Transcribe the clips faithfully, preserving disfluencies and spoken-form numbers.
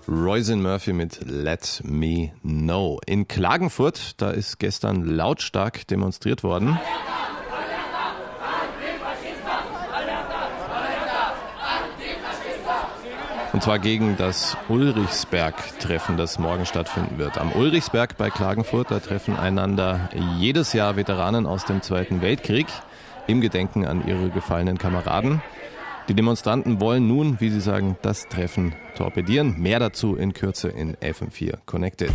Roisin Murphy mit Let Me Know. In Klagenfurt, da ist gestern lautstark demonstriert worden. Und zwar gegen das Ulrichsberg-Treffen, das morgen stattfinden wird. Am Ulrichsberg bei Klagenfurt, da treffen einander jedes Jahr Veteranen aus dem Zweiten Weltkrieg im Gedenken an ihre gefallenen Kameraden. Die Demonstranten wollen nun, wie sie sagen, das Treffen torpedieren. Mehr dazu in Kürze in F M vier Connected.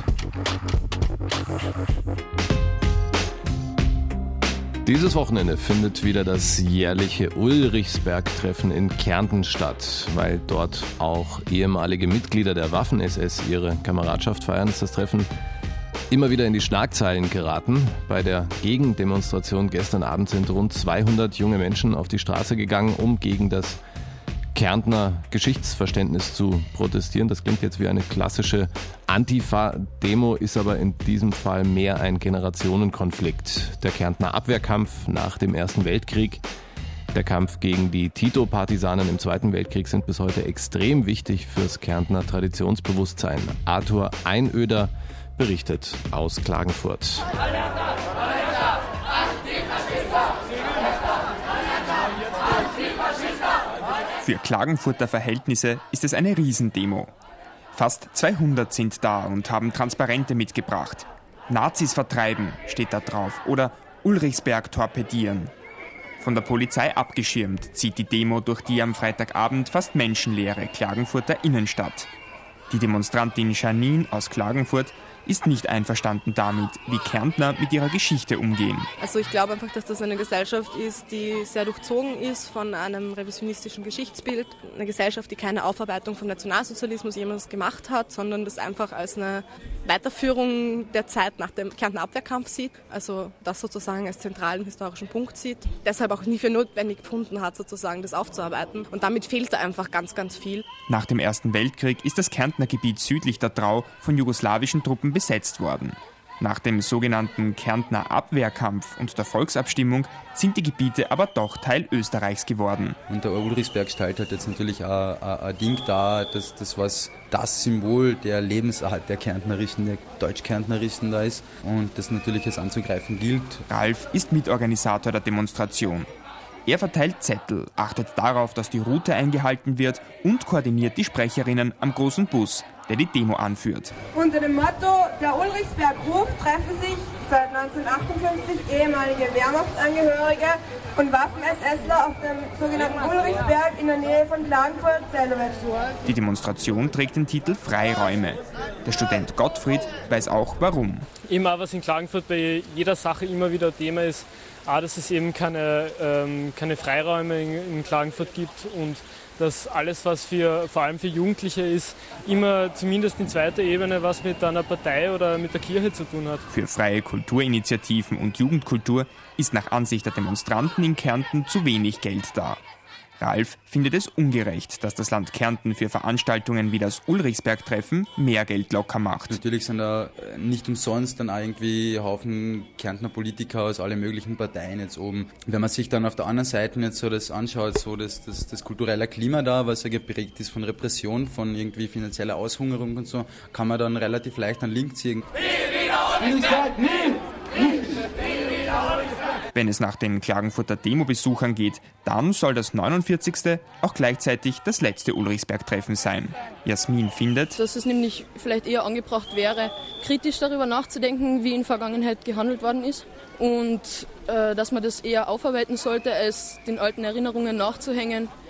Dieses Wochenende findet wieder das jährliche Ulrichsberg-Treffen in Kärnten statt. Weil dort auch ehemalige Mitglieder der Waffen-S S ihre Kameradschaft feiern, ist das Treffen immer wieder in die Schlagzeilen geraten. Bei der Gegendemonstration gestern Abend sind rund zweihundert junge Menschen auf die Straße gegangen, um gegen das Kärntner Geschichtsverständnis zu protestieren. Das klingt jetzt wie eine klassische Antifa-Demo, ist aber in diesem Fall mehr ein Generationenkonflikt. Der Kärntner Abwehrkampf nach dem Ersten Weltkrieg, der Kampf gegen die Tito-Partisanen im Zweiten Weltkrieg sind bis heute extrem wichtig fürs Kärntner Traditionsbewusstsein. Arthur Einöder berichtet aus Klagenfurt. Für Klagenfurter Verhältnisse ist es eine Riesendemo. Fast zweihundert sind da und haben Transparente mitgebracht. Nazis vertreiben steht da drauf oder Ulrichsberg torpedieren. Von der Polizei abgeschirmt zieht die Demo durch die am Freitagabend fast menschenleere Klagenfurter Innenstadt. Die Demonstrantin Janine aus Klagenfurt ist nicht einverstanden damit, wie Kärntner mit ihrer Geschichte umgehen. Also ich glaube einfach, dass das eine Gesellschaft ist, die sehr durchzogen ist von einem revisionistischen Geschichtsbild. Eine Gesellschaft, die keine Aufarbeitung vom Nationalsozialismus jemals gemacht hat, sondern das einfach als eine Weiterführung der Zeit nach dem Kärntner Abwehrkampf sieht. Also das sozusagen als zentralen historischen Punkt sieht. Deshalb auch nie für notwendig gefunden hat, sozusagen das aufzuarbeiten. Und damit fehlt da einfach ganz, ganz viel. Nach dem Ersten Weltkrieg ist das Kärntner Gebiet südlich der Drau von jugoslawischen Truppen besetzt worden. Nach dem sogenannten Kärntner Abwehrkampf und der Volksabstimmung sind die Gebiete aber doch Teil Österreichs geworden. Und der Ulrichsberg stellt halt jetzt natürlich ein, ein, ein Ding dar, dass das was das Symbol der Lebensart der Kärntnerischen, der Deutsch-Kärntnerischen da ist und das natürlich als anzugreifen gilt. Ralf ist Mitorganisator der Demonstration. Er verteilt Zettel, achtet darauf, dass die Route eingehalten wird und koordiniert die Sprecherinnen am großen Bus, der die Demo anführt. Unter dem Motto Der Ulrichsberg-Ruf treffen sich seit neunzehnhundertachtundfünfzig ehemalige Wehrmachtsangehörige und Waffen-SSler auf dem sogenannten Ulrichsberg in der Nähe von Klagenfurt-Zellowitz. Die Demonstration trägt den Titel Freiräume. Der Student Gottfried weiß auch warum. Immer was in Klagenfurt bei jeder Sache immer wieder Thema ist, auch, dass es eben keine, ähm, keine Freiräume in, in Klagenfurt gibt und dass alles, was für, vor allem für Jugendliche ist, immer zumindest in zweiter Ebene was mit einer Partei oder mit der Kirche zu tun hat. Für freie Kulturinitiativen und Jugendkultur ist nach Ansicht der Demonstranten in Kärnten zu wenig Geld da. Ralf findet es ungerecht, dass das Land Kärnten für Veranstaltungen wie das Ulrichsberg-Treffen mehr Geld locker macht. Natürlich sind da nicht umsonst dann irgendwie Haufen Kärntner Politiker aus allen möglichen Parteien jetzt oben. Wenn man sich dann auf der anderen Seite jetzt so das anschaut, so das, das, das kulturelle Klima da, was ja geprägt ist von Repression, von irgendwie finanzieller Aushungerung und so, kann man dann relativ leicht einen Link ziehen. Wenn es nach den Klagenfurter Demo-Besuchern geht, dann soll das neunundvierzigste auch gleichzeitig das letzte Ulrichsberg-Treffen sein. Jasmin findet, dass es nämlich vielleicht eher angebracht wäre, kritisch darüber nachzudenken, wie in der Vergangenheit gehandelt worden ist und äh, dass man das eher aufarbeiten sollte, als den alten Erinnerungen nachzuhängen.